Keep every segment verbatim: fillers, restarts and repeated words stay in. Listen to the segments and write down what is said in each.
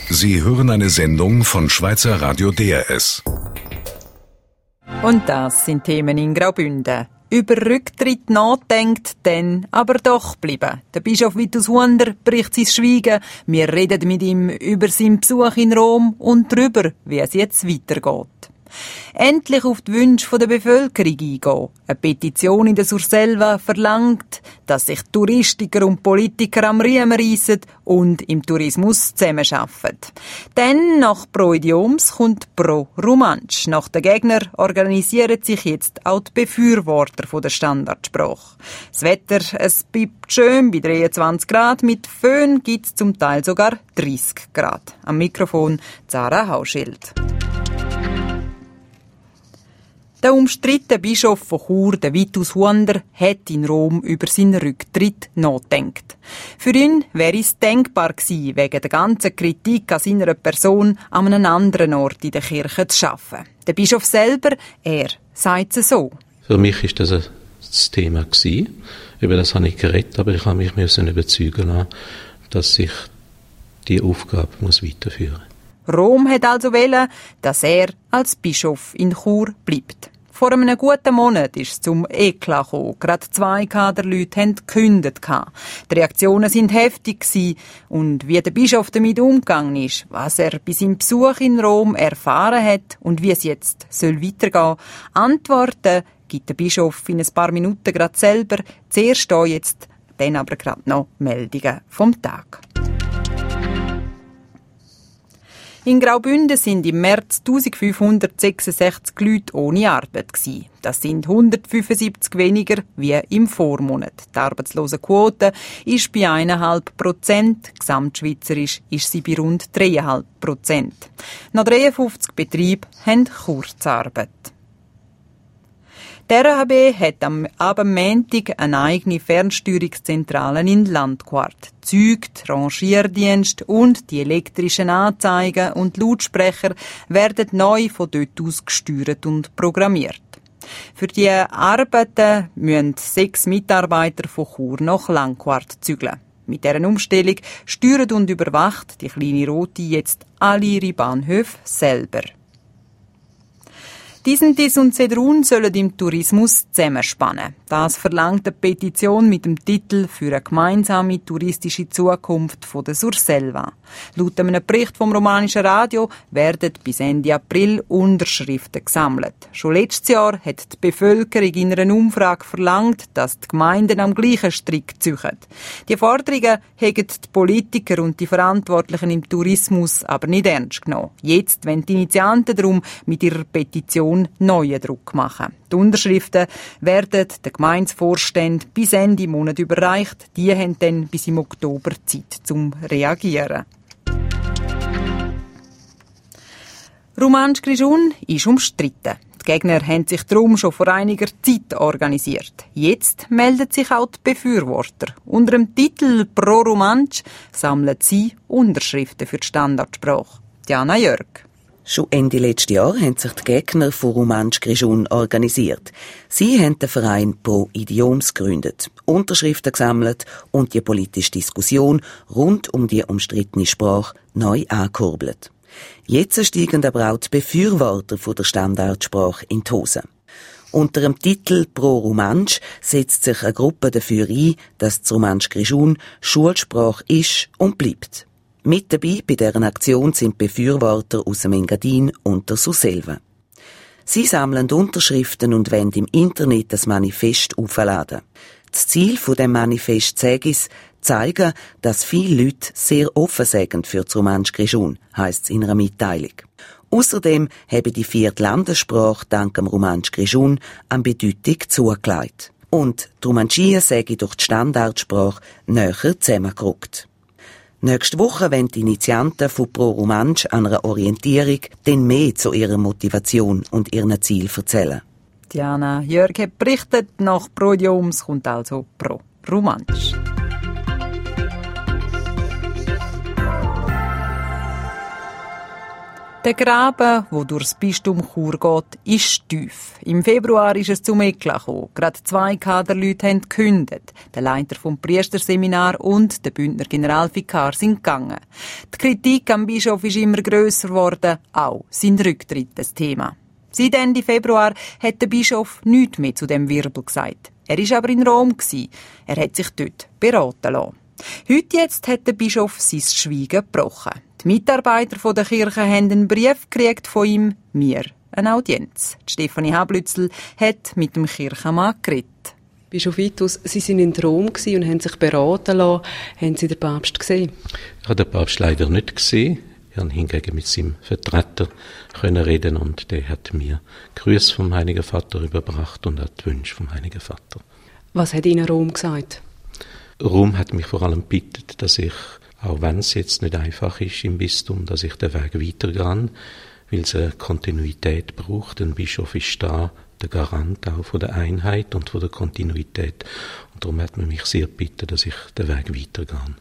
Sie hören eine Sendung von Schweizer Radio D R S. Und das sind Themen in Graubünden. Über Rücktritt nachdenkt, dann aber doch bleiben. Der Bischof Vitus Hunder bricht sein Schweigen. Wir reden mit ihm über seinen Besuch in Rom und darüber, wie es jetzt weitergeht. Endlich auf die Wünsche der Bevölkerung eingehen. Eine Petition in der Surselva verlangt, dass sich Touristiker und Politiker am Riemen reissen und im Tourismus zusammenarbeiten. Dann, nach Pro Idioms, kommt Pro Romansch. Nach den Gegnern organisieren sich jetzt auch die Befürworter der Standardsprache. Das Wetter, es bleibt schön bei dreiundzwanzig Grad. Mit Föhn gibt es zum Teil sogar dreißig Grad. Am Mikrofon Zara Hauschild. Der umstrittene Bischof von Chur, der Vitus Hunder, hat in Rom über seinen Rücktritt nachgedacht. Für ihn wäre es denkbar gewesen, wegen der ganzen Kritik an seiner Person an einem anderen Ort in der Kirche zu arbeiten. Der Bischof selber, er sagt es so. Für mich war das ein Thema gewesen. Über das habe ich geredet, aber ich habe mich müssen überzeugen lassen, dass ich die Aufgabe muss weiterführen muss. Rom hat also wollen, dass er als Bischof in Chur bleibt. Vor einem guten Monat ist es zum Eklat gekommen. Gerade zwei Kaderleute haben gekündigt. Die Reaktionen waren heftig und wie der Bischof damit umgegangen ist, was er bei seinem Besuch in Rom erfahren hat und wie es jetzt soll weitergehen soll, Antworten gibt der Bischof in ein paar Minuten gerade selber. Zuerst hier jetzt, dann aber gerade noch Meldungen vom Tag. In Graubünden sind im März eintausendfünfhundertsechsundsechzig Leute ohne Arbeit gewesen. Das sind hundertfünfundsiebzig weniger wie im Vormonat. Die Arbeitslosenquote ist bei eineinhalb Prozent. Gesamtschweizerisch ist sie bei rund dreieinhalb Prozent. Noch dreiundfünfzig Betriebe haben Kurzarbeit. Die R H B hat am Abendmontag eine eigene Fernsteuerungszentrale in Landquart. Züge, Rangierdienst und die elektrischen Anzeigen und Lautsprecher werden neu von dort aus gesteuert und programmiert. Für die Arbeiten müssen sechs Mitarbeiter von Chur nach Landquart zügeln. Mit dieser Umstellung steuert und überwacht die kleine Rote jetzt alle ihre Bahnhöfe selber. Disentis und Sedrun sollen im Tourismus zusammenspannen. Das verlangt eine Petition mit dem Titel «Für eine gemeinsame touristische Zukunft von der Surselva». Laut einem Bericht vom romanischen Radio werden bis Ende April Unterschriften gesammelt. Schon letztes Jahr hat die Bevölkerung in einer Umfrage verlangt, dass die Gemeinden am gleichen Strick ziehen. Die Forderungen haben die Politiker und die Verantwortlichen im Tourismus aber nicht ernst genommen. Jetzt wollen die Initianten darum mit ihrer Petition neuen Druck machen. Die Unterschriften werden den Gemeindevorständen bis Ende Monat überreicht. Die haben dann bis im Oktober Zeit zum Reagieren. Romansch Grischun ist umstritten. Die Gegner haben sich darum schon vor einiger Zeit organisiert. Jetzt melden sich auch die Befürworter. Unter dem Titel «Pro Romansch» sammeln sie Unterschriften für die Standardsprache. Diana Jörg. Schon Ende letzten Jahr haben sich die Gegner von Romansch Grischun organisiert. Sie haben den Verein Pro Idioms gegründet, Unterschriften gesammelt und die politische Diskussion rund um die umstrittene Sprache neu angekurbelt. Jetzt steigen aber auch die Befürworter von der Standardsprache in die Hose. Unter dem Titel «Pro Romansch» setzt sich eine Gruppe dafür ein, dass das Romansch Grischun Schulsprache ist und bleibt. Mit dabei bei deren Aktion sind Befürworter aus dem Engadin und der Surselva. Sie sammeln Unterschriften und wollen im Internet das Manifest aufladen. Das Ziel von dem Manifest sage es, zeigen, dass viele Leute sehr offen sind für das Romansch Grischun, heisst es in einer Mitteilung. Außerdem haben die vierte Landessprache dank dem Romansch Grischun an Bedeutung zugelegt. Und die Romanschie sage durch die Standardsprache näher zusammengerückt. Nächste Woche wollen die Initianten von Pro Romansch an einer Orientierung dann mehr zu ihrer Motivation und ihren Zielen erzählen. Diana Jörg hat berichtet, nach Pro Idioms kommt also Pro Romansch. Der Graben, der durchs Bistum Chur geht, ist tief. Im Februar ist es zum Eklat gekommen. Gerade zwei Kaderleute haben gekündigt. Der Leiter vom Priesterseminar und der Bündner Generalvikar sind gegangen. Die Kritik am Bischof ist immer grösser geworden, auch sein Rücktritt das Thema. Seit Ende Februar hat der Bischof nichts mehr zu dem Wirbel gesagt. Er war aber in Rom. Er hat sich dort beraten lassen. Heute jetzt hat der Bischof sein Schweigen gebrochen. Die Mitarbeiter der Kirche haben einen Brief gekriegt von ihm, mir eine Audienz. Die Stefanie Hablützel hat mit dem Kirchenmann geredet. Bischof Vitus, Sie waren in Rom und haben sich beraten lassen. Haben Sie den Papst gesehen? Ich habe den Papst leider nicht gesehen. Ich konnte hingegen mit seinem Vertreter reden und der hat mir Grüße vom Heiligen Vater überbracht und auch die Wünsche vom Heiligen Vater. Was hat Ihnen Rom gesagt? Rom hat mich vor allem gebeten, dass ich, auch wenn es jetzt nicht einfach ist im Bistum, dass ich den Weg weitergehe, weil es eine Kontinuität braucht. Ein Bischof ist da der Garant auch von der Einheit und von der Kontinuität. Und darum hat man mich sehr gebeten, dass ich den Weg weitergehe.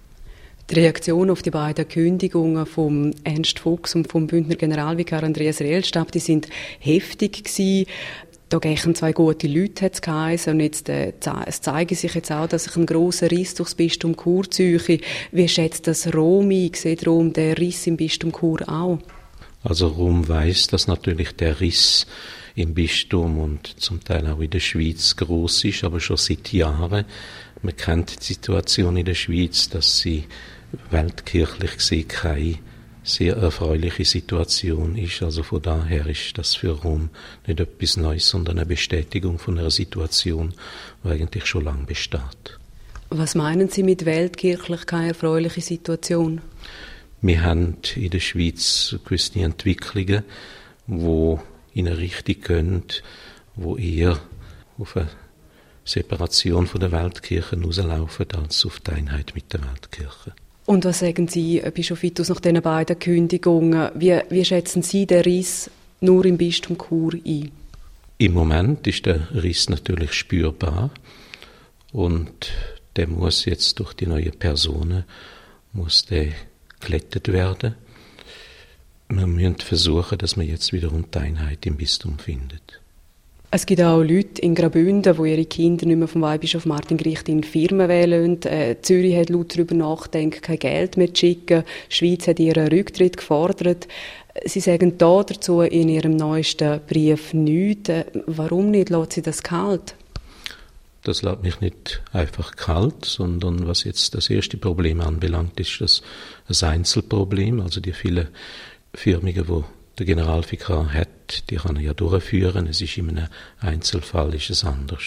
Die Reaktion auf die beiden Kündigungen von Ernst Fuchs und vom Bündner Generalvikar Andreas Rehelstab, die sind heftig gewesen. Da gehen zwei gute Leute, hat es geheißen. Und jetzt, äh, es zeige sich jetzt auch, dass sich ein grosser Riss durchs Bistum Chur ziehe. Wie schätzt das Rom ein? Sieht Rom den Riss im Bistum Chur auch? Also Rom weiss, dass natürlich der Riss im Bistum und zum Teil auch in der Schweiz gross ist, aber schon seit Jahren. Man kennt die Situation in der Schweiz, dass sie weltkirchlich gesehen keine sehr erfreuliche Situation ist. Also von daher ist das für Rom nicht etwas Neues, sondern eine Bestätigung von einer Situation, die eigentlich schon lange besteht. Was meinen Sie mit weltkirchlich keine erfreuliche Situation? Wir haben in der Schweiz gewisse Entwicklungen, die in eine Richtung gehen, die eher auf eine Separation von der Weltkirche rauslaufen, als auf die Einheit mit der Weltkirche. Und was sagen Sie, Bischof Vitus, nach diesen beiden Kündigungen? Wie, wie schätzen Sie den Riss nur im Bistum Chur ein? Im Moment ist der Riss natürlich spürbar und der muss jetzt durch die neuen Personen muss der geglättet werden. Wir müssen versuchen, dass man jetzt wiederum die Einheit im Bistum findet. Es gibt auch Leute in Graubünden, die ihre Kinder nicht mehr vom Weihbischof Martin Gricht in Firmen wählen. Äh, Zürich hat laut darüber nachgedacht, kein Geld mehr zu schicken. Die Schweiz hat ihren Rücktritt gefordert. Sie sagen da dazu in Ihrem neuesten Brief nichts. Äh, warum nicht? Lässt Sie das kalt? Das lässt mich nicht einfach kalt, sondern was jetzt das erste Problem anbelangt, ist das ein Einzelproblem. Also die vielen Firmungen, die der Generalvikar hat, die kann er ja durchführen. Es ist in einem Einzelfall ist es anders.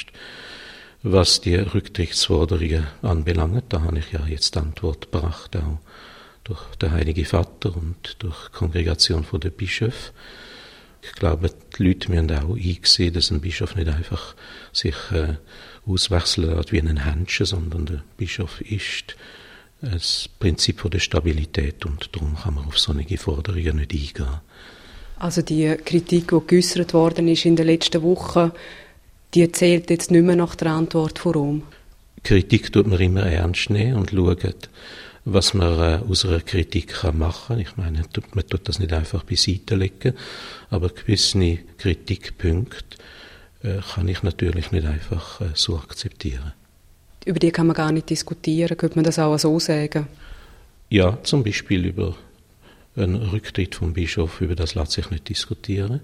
Was die Rücktrittsforderungen anbelangt, da habe ich ja jetzt Antwort gebracht, auch durch den Heiligen Vater und durch die Kongregation der Bischöfe. Ich glaube, die Leute müssen auch einsehen, dass ein Bischof nicht einfach sich äh, auswechseln lässt wie ein Händchen, sondern der Bischof ist das Prinzip der Stabilität und darum kann man auf solche Forderungen nicht eingehen. Also die Kritik, die geäussert worden ist in den letzten Wochen, die zählt jetzt nicht mehr nach der Antwort von Rom? Kritik tut man immer ernst nehmen und schauen, was man äh, aus einer Kritik machen kann. Ich meine, man tut das nicht einfach beiseite legen, aber gewisse Kritikpunkte äh, kann ich natürlich nicht einfach äh, so akzeptieren. Über die kann man gar nicht diskutieren, könnte man das auch so sagen? Ja, zum Beispiel über einen Rücktritt vom Bischof, über das lässt sich nicht diskutieren.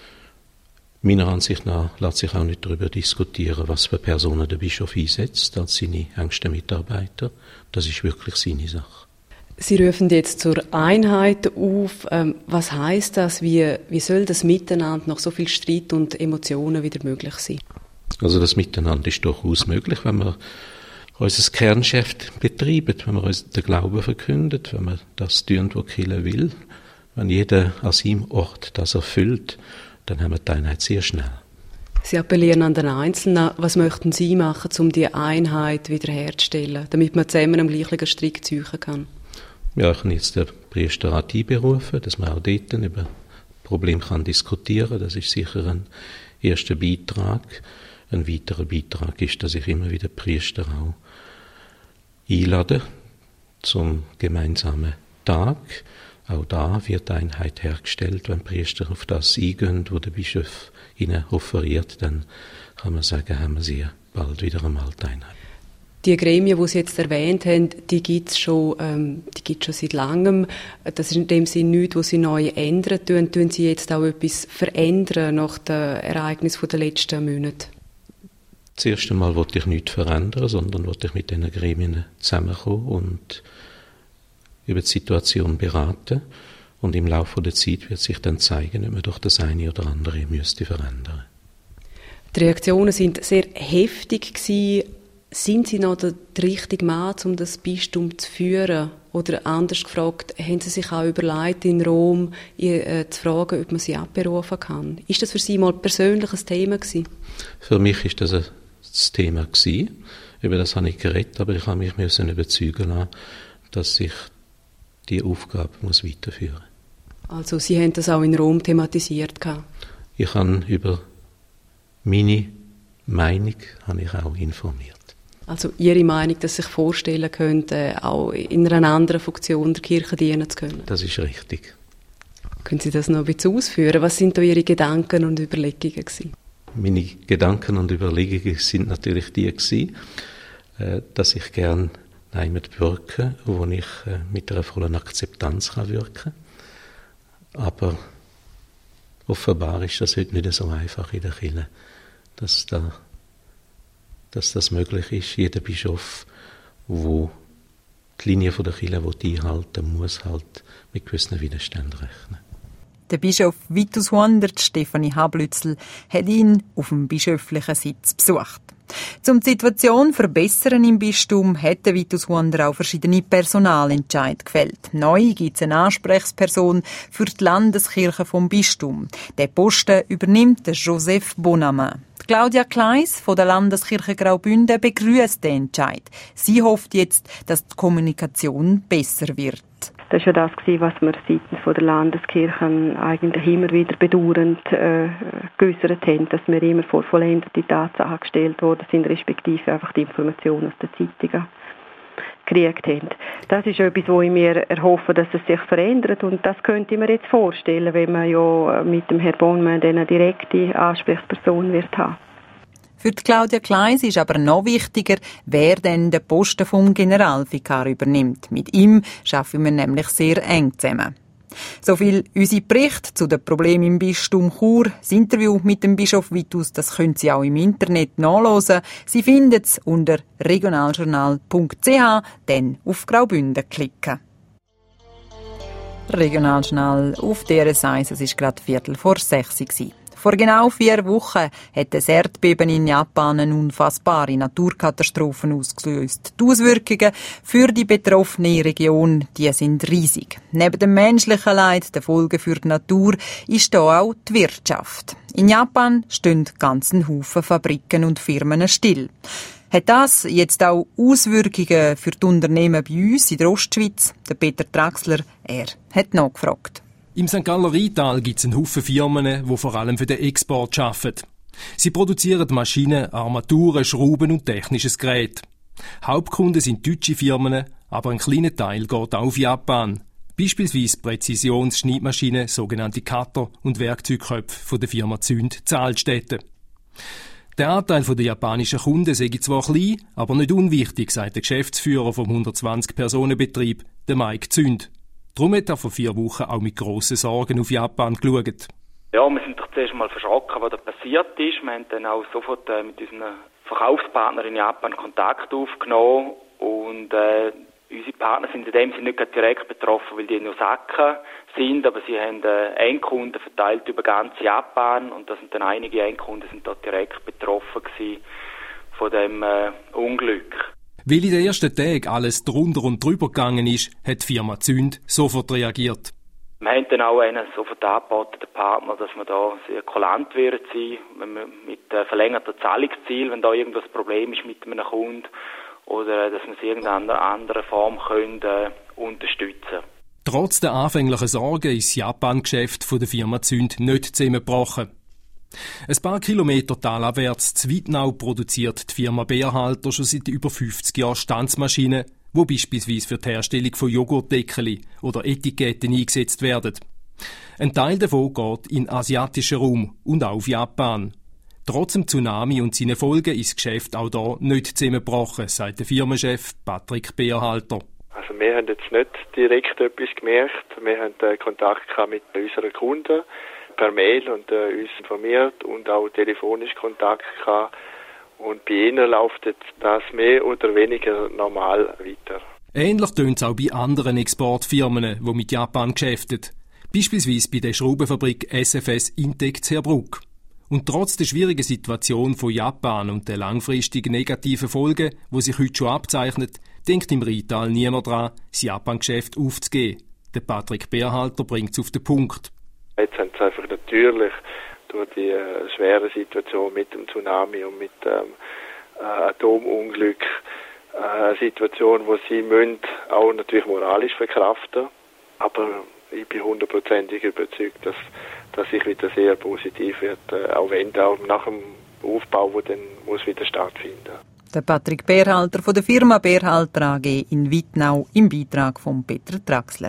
Meiner Ansicht nach lässt sich auch nicht darüber diskutieren, was für Personen der Bischof einsetzt als seine engsten Mitarbeiter. Das ist wirklich seine Sache. Sie rufen jetzt zur Einheit auf. Ähm, was heisst das? Wie, wie soll das Miteinander nach so viel Streit und Emotionen wieder möglich sein? Also das Miteinander ist durchaus möglich, wenn wir unser Kerngeschäft betreiben, wenn wir uns den Glauben verkündet, wenn wir das tun, was die Kirche will. Wenn jeder an seinem Ort das erfüllt, dann haben wir die Einheit sehr schnell. Sie appellieren an den Einzelnen. Was möchten Sie machen, um die Einheit wiederherzustellen, damit man zusammen am gleichen Strick ziehen kann? Ja, ich habe jetzt den Priesterrat einberufen, dass man auch dort über das Problem kann diskutieren kann. Das ist sicher ein erster Beitrag. Ein weiterer Beitrag ist, dass ich immer wieder Priester auch einlade zum gemeinsamen Tag, Auch da wird Einheit hergestellt. Wenn die Priester auf das eingehen, wo der Bischof ihnen offeriert, dann kann man sagen, haben wir sehr bald wieder einmal die Einheit. Die Gremien, die Sie jetzt erwähnt haben, die gibt es schon, ähm, die gibt's schon seit langem. Das ist in dem Sinne nichts, was Sie neu ändern tun. Tun Sie jetzt auch etwas verändern nach den Ereignissen der letzten Monate? Zuerst einmal wollte ich nichts verändern, sondern wollte ich mit diesen Gremien zusammenkommen und über die Situation beraten. Und im Laufe der Zeit wird sich dann zeigen, ob man doch das eine oder andere müsste verändern. Die Reaktionen sind sehr heftig gewesen. Sind Sie noch der richtige Mann, um das Bistum zu führen? Oder anders gefragt, haben Sie sich auch überlegt, in Rom äh, zu fragen, ob man Sie abberufen kann? Ist das für Sie mal persönlich ein Thema gewesen? Für mich ist das ein Thema gewesen. Über das habe ich geredet, aber ich habe mich müssen überzeugen lassen, dass ich die Aufgabe muss weiterführen muss. Also Sie haben das auch in Rom thematisiert? Ich habe über meine Meinung habe ich auch informiert. Also Ihre Meinung, dass Sie sich vorstellen könnten, auch in einer anderen Funktion der Kirche dienen zu können? Das ist richtig. Können Sie das noch ein bisschen ausführen? Was sind da Ihre Gedanken und Überlegungen gewesen? Meine Gedanken und Überlegungen sind natürlich die gewesen, dass ich gerne jemand wirke, wo ich mit einer vollen Akzeptanz kann wirken kann. Aber offenbar ist das heute nicht so einfach in der Kirche, dass da dass das möglich ist. Jeder Bischof, der die Linie der Kirche einhalten will, muss halt mit gewissen Widerständen rechnen. Der Bischof Vitus Huandert, Stefanie Hablützel, hat ihn auf dem bischöflichen Sitz besucht. Um die Situation zu verbessern im Bistum hat der Vitus Huandert auch verschiedene Personalentscheide gefällt. Neu gibt es eine Ansprechperson für die Landeskirche vom Bistum. Den Posten übernimmt Joseph Bonamin. Claudia Kleis von der Landeskirche Graubünden begrüßt den Entscheid. Sie hofft jetzt, dass die Kommunikation besser wird. Das war ja das, was wir seitens der Landeskirchen eigentlich immer wieder bedauernd äh, geäussert haben, dass wir immer vor vollendete Tatsachen gestellt worden sind, respektive einfach die Informationen aus den Zeitungen gekriegt haben. Das ist etwas, wo ich mir erhoffe, dass es sich verändert, und das könnte ich mir jetzt vorstellen, wenn man ja mit dem Herrn Bonmann eine direkte Ansprechperson wird haben. Für die Claudia Kleis ist aber noch wichtiger, wer denn den Posten vom Generalvikar übernimmt. Mit ihm arbeiten wir nämlich sehr eng zusammen. Soviel unser Bericht zu den Problemen im Bistum Chur. Das Interview mit dem Bischof Vitus, das können Sie auch im Internet nachlesen. Sie finden es unter regionaljournal punkt c h, dann auf Graubünden klicken. Regionaljournal auf D R S eins, es war gerade Viertel vor sechs. Vor genau vier Wochen hat das Erdbeben in Japan eine unfassbare Naturkatastrophe ausgelöst. Die Auswirkungen für die betroffene Region, die sind riesig. Neben dem menschlichen Leid, den Folgen für die Natur, ist hier auch die Wirtschaft. In Japan stehen ganzen Haufen Fabriken und Firmen still. Hat das jetzt auch Auswirkungen für die Unternehmen bei uns in der Ostschweiz? Der Peter Traxler, er hat nachgefragt. Im Sankt Galler Rheintal gibt es einen Haufen Firmen, die vor allem für den Export arbeiten. Sie produzieren Maschinen, Armaturen, Schrauben und technisches Gerät. Hauptkunden sind deutsche Firmen, aber ein kleiner Teil geht auch auf Japan. Beispielsweise Präzisionsschneidmaschinen, sogenannte Cutter und Werkzeugköpfe von der Firma Zünd Zahlstätte. Der Anteil der japanischen Kunden sei zwar klein, aber nicht unwichtig, sagt der Geschäftsführer vom hundertzwanzig-Personen-Betrieb, der Mike Zünd. Darum hat er vor vier Wochen auch mit grossen Sorgen auf Japan geschaut. Ja, wir sind doch zuerst mal verschrocken, was da passiert ist. Wir haben dann auch sofort äh, mit unseren Verkaufspartnern in Japan Kontakt aufgenommen. Und äh, unsere Partner sind in dem Sinne nicht direkt betroffen, weil die in Osaka sind, aber sie haben äh, Endkunden verteilt über ganz Japan, und da sind dann einige Endkunden sind dort direkt betroffen gewesen von dem äh, Unglück. Weil in den ersten Tagen alles drunter und drüber gegangen ist, hat die Firma Zünd sofort reagiert. Wir haben dann auch einen sofort angeboten, den Partner, dass wir da sehr kulant werden sein, wenn wir mit äh, verlängerter Zahlungsziel, wenn da irgendwas Problem ist mit einem Kunden, oder dass wir es in irgendeiner anderen Form können, äh, unterstützen. Trotz der anfänglichen Sorgen ist das Japan-Geschäft der Firma Zünd nicht zusammengebrochen. Ein paar Kilometer talabwärts zu Wittnau produziert die Firma Beerhalter schon seit über fünfzig Jahren Stanzmaschinen, wo beispielsweise für die Herstellung von Joghurtdeckeli oder Etiketten eingesetzt werden. Ein Teil davon geht in den asiatischen Raum und auch auf Japan. Trotz dem Tsunami und seinen Folgen ist das Geschäft auch hier nicht zusammengebrochen, sagt der Firmenchef Patrick Beerhalter. Also wir haben jetzt nicht direkt etwas gemerkt. Wir haben äh, Kontakt gehabt mit unseren Kunden per Mail und äh, uns informiert und auch telefonisch Kontakt gehabt. Und bei ihnen läuft jetzt das mehr oder weniger normal weiter. Ähnlich tönt es auch bei anderen Exportfirmen, die mit Japan geschäften. Beispielsweise bei der Schraubenfabrik S F S Intec Zerbruck. Und trotz der schwierigen Situation von Japan und der langfristigen negativen Folgen, die sich heute schon abzeichnet, denkt im Rital niemand daran, das Japan-Geschäft aufzugeben. Der Patrick Beerhalter bringt es auf den Punkt. Jetzt haben sie einfach natürlich durch die äh, schwere Situation mit dem Tsunami und mit dem ähm, Atomunglück äh, eine Situation, wo sie müssen, auch natürlich moralisch verkraften. Aber ich bin hundertprozentig überzeugt, dass, dass sich wieder sehr positiv wird, äh, auch wenn auch nach dem Aufbau, wo dann muss wieder stattfinden. Der Patrick Beerhalter von der Firma Beerhalter A G in Wittnau im Beitrag von Peter Traxler.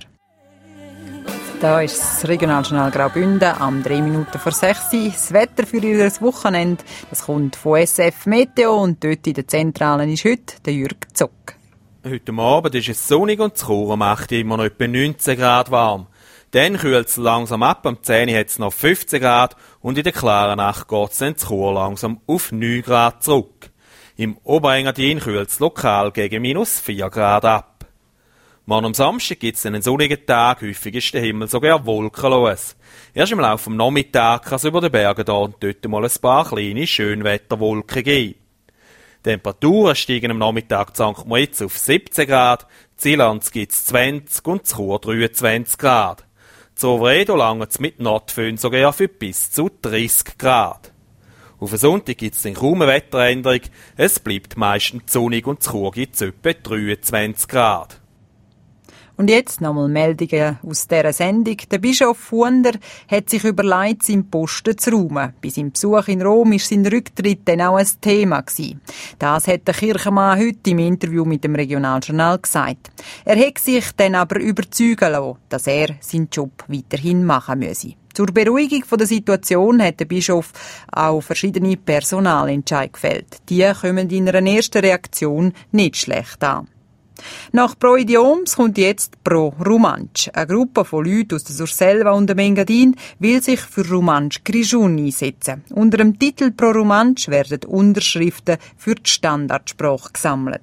Da ist das Regionaljournal Graubünden am drei Minuten vor sechs. Das Wetter für Ihr Wochenende, das kommt von S F Meteo und dort in der Zentrale ist heute der Jürg Zock. Heute Abend ist es sonnig und das Chur macht immer noch etwa neunzehn Grad warm. Dann kühlt es langsam ab, am zehn hat es noch fünfzehn Grad und in der klaren Nacht geht es in Chur langsam auf neun Grad zurück. Im Oberengadin kühlt es lokal gegen minus vier Grad ab. Morgen am Samstag gibt es einen sonnigen Tag, häufig ist der Himmel sogar wolkenlos. Erst im Laufe des Nachmittags kann es über den Bergen da und dort mal ein paar kleine Schönwetterwolken geben. Die Temperaturen steigen am Nachmittag zu Sankt Moritz auf siebzehn Grad, Zielanz gibt es zwanzig und zu Chur dreiundzwanzig Grad. Zu Ovredo langt es mit Nordföhn sogar für bis zu dreißig Grad. Auf den Sonntag gibt es dann kaum eine Wetteränderung, es bleibt meistens sonnig und zu Chur gibt es etwa dreiundzwanzig Grad. Und jetzt nochmal Meldungen aus dieser Sendung. Der Bischof Funder hat sich überlegt, seinen Posten zu räumen. Bei seinem Besuch in Rom war sein Rücktritt dann auch ein Thema gewesen. Das hat der Kirchenmann heute im Interview mit dem Regionaljournal gesagt. Er hat sich dann aber überzeugen lassen, dass er seinen Job weiterhin machen müsse. Zur Beruhigung der Situation hat der Bischof auch verschiedene Personalentscheidungen gefällt. Die kommen in einer ersten Reaktion nicht schlecht an. Nach Pro Idioms kommt jetzt Pro Romansch. Eine Gruppe von Leuten aus der Surselva und dem Engadin will sich für Romansch Grischun einsetzen. Unter dem Titel Pro Romansch werden Unterschriften für die Standardsprache gesammelt.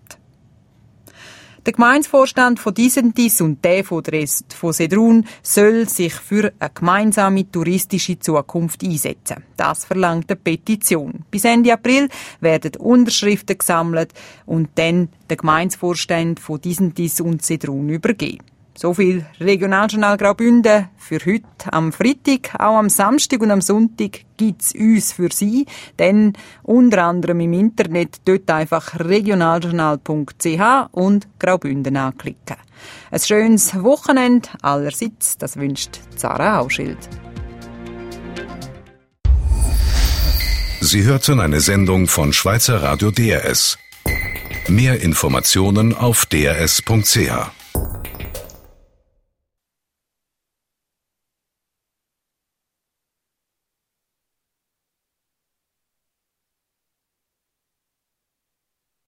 Der Gemeindevorstand von Disentis und der von Sedrun soll sich für eine gemeinsame touristische Zukunft einsetzen. Das verlangt eine Petition. Bis Ende April werden Unterschriften gesammelt und dann der Gemeindevorstand von Disentis und Sedrun übergeben. So viel Regionaljournal Graubünden für heute am Freitag. Auch am Samstag und am Sonntag gibt's uns für Sie. Denn unter anderem im Internet dort einfach regionaljournal punkt c h und Graubünden anklicken. Ein schönes Wochenende allerseits, das wünscht Zara Hauschild. Sie hörten eine Sendung von Schweizer Radio D R S. Mehr Informationen auf d r s punkt c h.